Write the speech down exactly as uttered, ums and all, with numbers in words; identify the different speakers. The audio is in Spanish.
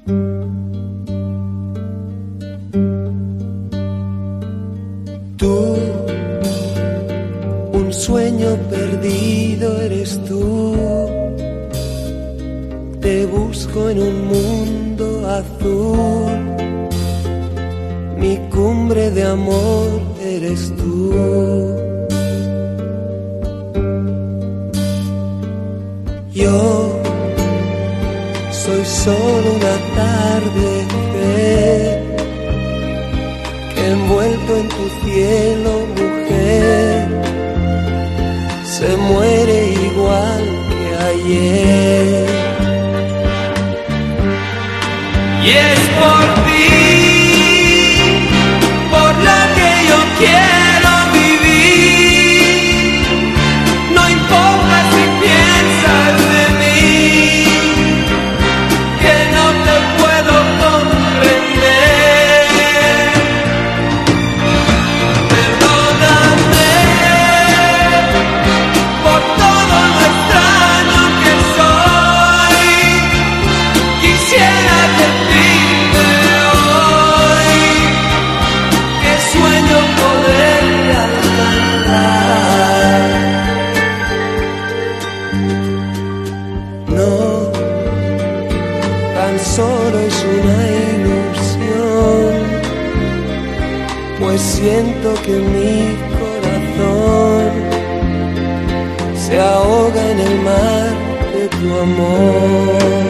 Speaker 1: Tú, un sueño perdido eres tú. Te busco en un mundo azul. Mi cumbre de amor eres tú. Yo soy solo una tarde que envuelto en tu cielo, mujer, se muere igual que ayer. Y es por ti, por lo que yo quiero vivir. No importa si piensas de mí, que no te puedo comprender. Perdóname por todo lo extraño que soy. Quisiera decirte hoy que sueño poderte alcanzar. No, tan solo es una ilusión, pues siento que mi corazón se ahoga en el mar de tu amor.